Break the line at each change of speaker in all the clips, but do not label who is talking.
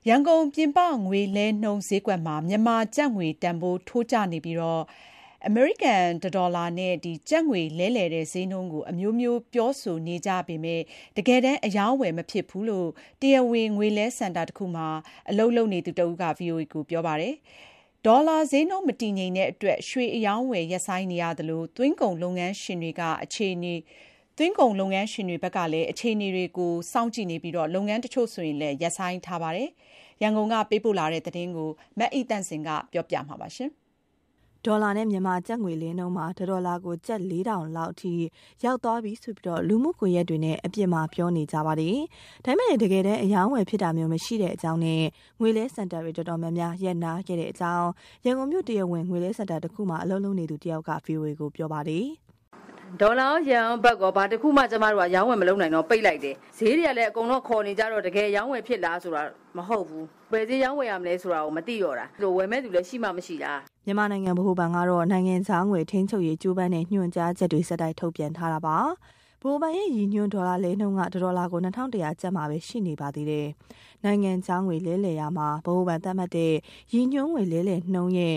ရန်ကုန်ပြင်ပငွေလဲနှုန်းဈေးကွက်မှာမြန်မာကျပ်ငွေတန်ဖိုးထိုးကျနေပြီးအမေရိကန်ဒေါ်လာနဲ့ကျပ်ငွေလဲလှယ်တဲ့ဈေးနှုန်းကိုအမျိုးမျိုးပြောဆိုနေကြပေမဲ့တကယ်တမ်းအယောင်းဝယ်မဖြစ်ဘူးလို့တရားဝင်ငွေလဲစင်တာတစ်ခုမှာအလုပ်လုပ်နေသူတဦးက VOA ကိုပြောပါတယ်။ဒေါ်လာဈေးနှုန်းမတည်ငြိမ်တဲ့အတွက်ရွှေအယောင်းဝယ်ရပ်ဆိုင်းနေရသလိုသွင်းကုန်လုပ်ငန်းရှင်တွေဘက်ကလည်းအခြေအနေတွေကိုစောင့်ကြည့်နေပြီးလုပ်ငန်းတချို့ဆိုရင်လည်းရပ်ဆိုင်းထားပါတယ်။ရန်ကုန်ကပေးပို့လာတဲ့သတင်းကိုမအိသန့်စင်ကပြောပြမှာပါ။
ဒေါ်လာနဲ့မြန်မာကျပ်ငွေလဲနှုန်းမှာဒေါ်လာကိုကျပ်4000လောက်အထိရောက်သွားပြီဆိုပြီးလူမှုကွန်ရက်တွေနဲ့အပြစ်မှာပြောနေကြပါတယ်။ဒါပေမဲ့တကယ်တမ်းအယောင်းဝယ်ဖြစ်တာမျိုးမရှိတဲ့အကြောင်းနဲ့ငွေလဲစင်တာတွေတော်တော်များများရပ်နားခဲ့တဲ့အကြောင်းရန်ကုန်မြို့တရားဝင်ငွေလဲစင်တာတစ်ခုမှာအလုပ်လုပ်နေသူတယောက်က VOA ကိုပြောပါတယ်
။ဒေါ်လာရန်ဘတ်ကောဘာတစ်ခုမှကျမတို့ကရောင်းဝယ်မလုပ်နိုင်တော့ပိတ်လိုက်တယ်ဈေးတွေကလည်းအကုန်လုံးခေါ်နေကြတော့တကယ်ရောင်းဝယ်ဖြစ်လားဆိုတာမဟုတ်ဘူးဘယ်ဈေးရောင်းဝယ်ရမလဲဆိုတာကိုမသိတော့တာဝယ်မဲ့သူလည်းရှိမှမရှိတာ
မြန်မာနိုင်ငံဗဟိုဘဏ်ကတော့နိုင်ငံခြားငွေထိန်းချုပ်ရေးကြိုးပမ်းတဲ့ညွှန်ကြားချက်တွေစက်တိုက်ထုတ်ပြန်ထားတာပါဗဟိုဘဏ်ရဲ့ရည်ညွှန်းဒေါ်လာလဲနှုန်းကဒေါ်လာကို2100ကျပ်မှာပဲရှိနေပါသေးတယ်နိုင်ငံခြားငွေလဲလှယ်ရမှာဗဟိုဘဏ်သတ်မှတ်တဲ့ရည်ညွှန်းငွေလဲလှယ်နှုန်းရဲ့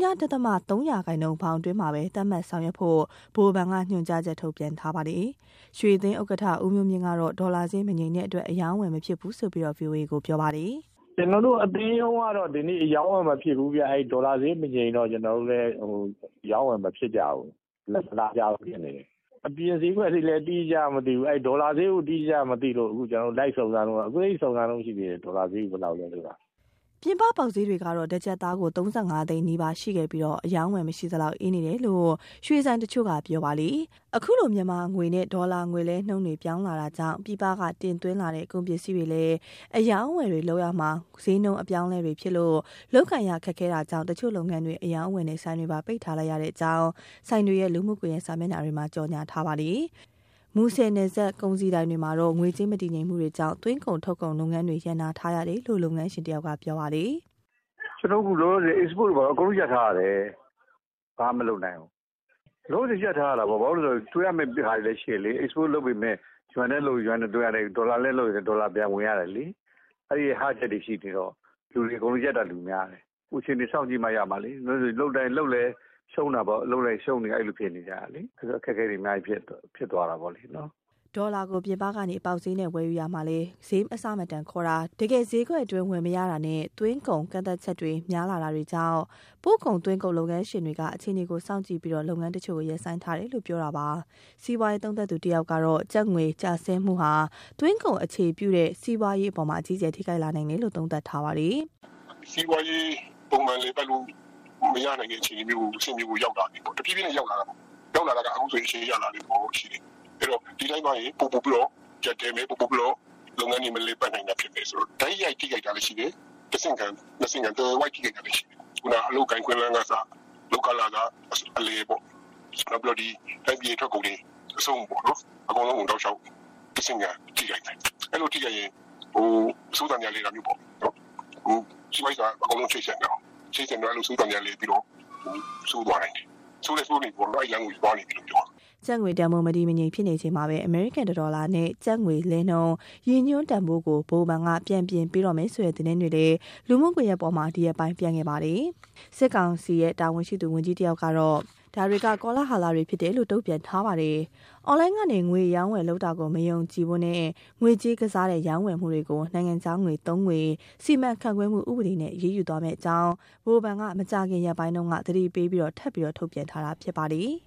3.3% ပေါင်တွင်းမှာပဲသတ်မှတ်ဆောင်ရွက်ဖို့ဗဟိုဘဏ်ကညွှန်ကြားချက်ထုတ်ပြန်ထားပါတယ်ရွှေသိန်းဥက္ကဋ္ဌဦးမျိုးမြင့်ကတော့ဒေါ်လာဈေးမငြိမ်တဲ့အတွက်အယောင်းဝယ်မဖြစ်ဘူးဆိုပြီးVOA ကိုပြောပါတယ်
ကျွန်တော်တို့အသိရုံးကတော့ဒီနေ့ရောင်းဝယ်မဖြစ်ဘူးဗျအဲ့ဒေါ်လာဈေးမငြိမ်တော့ကျွန်တော်တို့လည်းရောင်းဝယ်မဖြစ်ကြဘူးလက်လာကြဖြစ်နေတယ်အပြင်ဈေးကွက်တွေလည်းတီးကြမသိဘူးအဲ့ဒေါ်လာဈေးကိုတီးကြမသိလို့အခုကျွန်တော်လိုက်စုံစမ်းတော့အခုလေးစုံစမ်းလို့ရှိသေးတယ်ဒေါ်လာဈေးဘယ်လောက်လဲဆိုတာ
ပြင်ပပေါက်ဈေးတွေကတော့တစ်ကျပ်သားကို35သိန်းနီးပါးရှိခဲ့ပြီးအယောင်းဝယ်မရှိသလောက်အင်းနေတယ်လို့ရွှေဆိုင်တချို့ကပြောပါလေအခုလိုမြန်မာငွေနဲ့ဒေါ်လာငွေလဲနှုန်းတွေပြောင်းလာတာကြောင့်ပြည်ပကတင်သွင်းလာတဲ့ကုန်ပစ္စည်းတွေလည်းအယောင်းဝယ်တွေလောက်ရမှာဈေးနှုန်းအပြောင်းလဲတွေဖြစ်လို့လောက်ကန်ရခက်ခဲတာကြောင့်တချို့လုပ်ငန်းတွေအယောင်းဝယ်နဲ့ဆိုင်တွေပါပိတ်ထားလိုက်ရတဲ့အကြောင်းဆိုင်တွေရဲ့လူမှုကွန်ရက်စာမျက်နှာတွေမှာကြော်ညာထားပါလေမူဆယ်နယ်စပ်ကုန်စည်တိုင်းတွေမှာတော့ငွေကြေးမတည်ငြိမ်မှုတွေကြောင့်သွင်းကုန်ထုတ်ကုန်လုပ်ငန်းတွေရပ်နားထားရတယ်လို့လုပ်ငန်းရှင်တယောက်ကပြောပါတယ်
ကျွန်တော်ကလောလောဆယ် export ဘာအကုန်လုံးရပ်ထားရတယ်ဘာမှမလုပ်နိုင်ဘူးလောလောဆယ်ရပ်ထားရတာပေါ့ဘာလို့လဲဆိုတွေ့ရမယ့်ဟာတွေလည်းရှိလေ export လုပ်ပြီးမဲ့ရွှန်နဲ့လို့ရွှန်နဲ့တွေ့ရတယ်ဒေါ်လာလည်းလို့ဒေါ်လာပြန်ဝင်ရတယ်လေအဲ့ဒီဟာချက်တွေရှိနေတော့လူတွေအကုန်လုံးရပ်တာလူများတယ်အခုချိန်တွေစောင့်ကြည့်မှရမှာလေလို့တိုင်းလို့လဲရှုံးတာပေါ့လို့လဲရှုံးနေအဲ့လိုဖြစ်နေကြတာလေအခက်အခဲတွေအများကြီးဖြစ်သွားတာပေါ့လေနော်
ဒေါ်လာကိုပြင်ပကနေအပေါက်ဈေးနဲ့ဝယ်ယူရမှာလေဈေးအဆမတန်ခေါ်တာတကယ်ဈေးကွက်အတွင်းဝင်မရတာနဲ့သွင်းကုန်ကန့်သက်ချက်တွေများလာတာတွေကြောင့်ပို့ကုန်သွင်းကုန်လုပ်ငန်းရှင်တွေကအခြေအနေကိုစောင့်ကြည့်ပြီးလုပ်ငန်းတချို့ကိုရပ်ဆိုင်းထားတယ်လို့ပြောတာပါစီးပွားရေးသုံးသပ်သူတယောက်ကတော့ကျပ်ငွေကျဆင်းမှုဟာသွင်းကုန်အခြေပြုတဲ့စီးပွားရေးအပေါ်မှာအကြီးအကျယ်ထိခိုက်လာနိုင်တယ်လို့သုံးသပ်ထားပါတယ်
စီးပွားရေးပုံမှန်လေးပတ်လို့မရနိုင်တဲ့အခြေအနေမျိုးကိုအဆင်ပြေကိုရောက်လာပြီပေါ့တဖြည်းဖြည်းနဲ့ရောက်လာတာကအခုဆိုရင်အခြေရလာတယ်ပေါ့ရှိတယ်အဲ့တော့ဒီတိုင်းပါရင်ပို့ပြီးတော့ကြက်တယ်မယ်ပို့ပြီးတော့လုပ်ငန်းတွေမလေးပတ်နိုင်တာဖြစ်နေဆိုတော့ဓာတ်ရိုက်ထိခိုက်တာလည်းရှိတယ်တစ်စင်ကန်တော့ဝိုက်ထိခိုက်တာလည်းရှိတယ်ခုနအလုပ်ကိုင်ခွင့်လန်းကစားလောကလာကအလေပေါ့နောက်ပြီးတော့ဒီတိုင်းပြည်ထွက်ကုန်တွေအဆုံးပေါ့နော်အကုန်လုံးတော့ရှောက်တစ်စင်ကန်ထိခိုက်တယ်အဲ့လိုထိခိုက်ရင်စိုးတန်ရလေးတာမျိုးပေါ့နော်ရှိမိုက်တာအကုန်လုံးချိတ်ဆက်တော့အဲ့လိုစိုးတန်ရလေးပြီးတော့စိုးသွားနိုင်တယ်စိုးနေပေါ်လိုက်လမ်းကိုသွားနေပြီလို့ပြော
ကျပ်ငွေတန်ဖိုးမတည်မငြိမ်ဖြစ်နေချိန်မှာပဲအမေရိကန်ဒေါ်လာနဲ့ကျပ်ငွေလဲနှုန်းရည်ညွှန်းတန်ဖိုးကိုဗဟိုဘဏ်ကပြန်ပြင်ပြီးတော့မယ်ဆိုတဲ့သတင်းတွေလည်းလူမှုကွန်ရက်ပေါ်မှာဒီရက်ပိုင်းပြန်ခဲ့ပါတယ်စစ်ကောင်စီရဲ့တာဝန်ရှိသူဝန်ကြီးတယောက်ကတော့ဒါတွေကကောလာဟာလာတွေဖြစ်တယ်လို့တုံ့ပြန်ထားပါတယ်အွန်လိုင်းကနေငွေရောင်းဝယ်လုပ်တာကိုမယုံကြည်ဖို့နဲ့ငွေကြေးကစားတဲ့ရောင်းဝယ်မှုတွေကိုနိုင်ငံခြားငွေသုံးငွေစီမံခန့်ခွဲမှုဥပဒေနဲ့အရေးယူသွားမယ့်အကြောင်းဗဟိုဘဏ်ကမကြာခင်ရက်ပိုင်းတုန်းကသတိပေးပြီးတော့ထပ်ပြီးတော့ထုတ်ပြန်ထားတာဖြစ်ပါတယ်